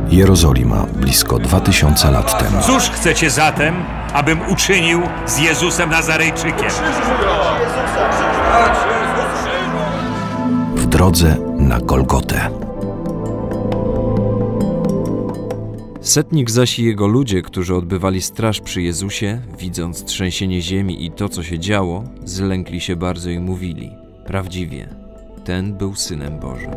Jerozolima, blisko 2000 lat temu. Cóż chcecie zatem, abym uczynił z Jezusem Nazarejczykiem? W drodze na Golgotę. Setnik zaś i jego ludzie, którzy odbywali straż przy Jezusie, widząc trzęsienie ziemi i to, co się działo, zlękli się bardzo i mówili: prawdziwie, ten był Synem Bożym.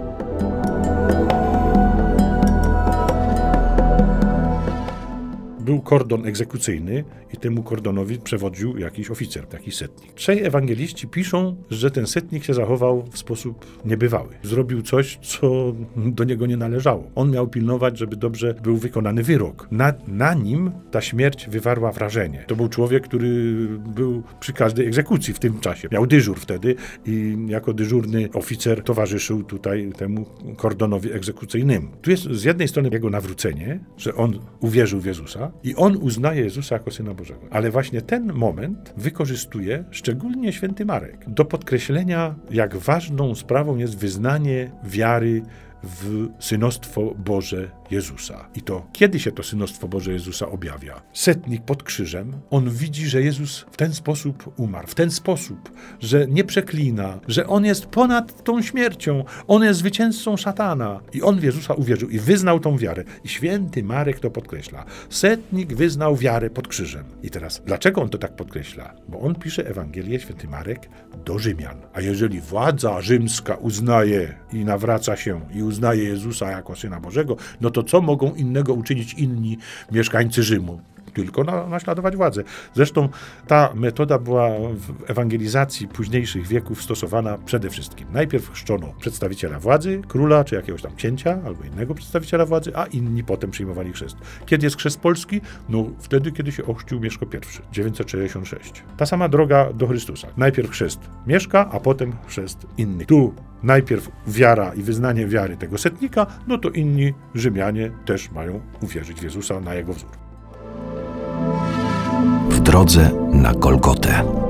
Był kordon egzekucyjny i temu kordonowi przewodził jakiś oficer, taki setnik. Trzej ewangeliści piszą, że ten setnik się zachował w sposób niebywały. Zrobił coś, co do niego nie należało. On miał pilnować, żeby dobrze był wykonany wyrok. Na nim ta śmierć wywarła wrażenie. To był człowiek, który był przy każdej egzekucji w tym czasie. Miał dyżur wtedy i jako dyżurny oficer towarzyszył tutaj temu kordonowi egzekucyjnemu. Tu jest z jednej strony jego nawrócenie, że on uwierzył w Jezusa, i on uznaje Jezusa jako Syna Bożego. Ale właśnie ten moment wykorzystuje szczególnie święty Marek do podkreślenia, jak ważną sprawą jest wyznanie wiary w synostwo Boże Jezusa. I to kiedy się to synostwo Boże Jezusa objawia? Setnik pod krzyżem, on widzi, że Jezus w ten sposób umarł, w ten sposób, że nie przeklina, że on jest ponad tą śmiercią, on jest zwycięzcą szatana. I on w Jezusa uwierzył i wyznał tą wiarę. I święty Marek to podkreśla. Setnik wyznał wiarę pod krzyżem. I teraz, dlaczego on to tak podkreśla? Bo on pisze Ewangelię, święty Marek, do Rzymian. A jeżeli władza rzymska uznaje i nawraca się i uznaje Jezusa jako Syna Bożego, no to co mogą innego uczynić inni mieszkańcy Rzymu? Tylko naśladować władzę. Zresztą ta metoda była w ewangelizacji późniejszych wieków stosowana przede wszystkim. Najpierw chrzczono przedstawiciela władzy, króla czy jakiegoś tam księcia albo innego przedstawiciela władzy, a inni potem przyjmowali chrzest. Kiedy jest chrzest polski? No wtedy, kiedy się ochrzcił Mieszko I, 966. Ta sama droga do Chrystusa. Najpierw chrzest Mieszka, a potem chrzest innych. Tu najpierw wiara i wyznanie wiary tego setnika, no to inni Rzymianie też mają uwierzyć w Jezusa na jego wzór. W drodze na Golgotę.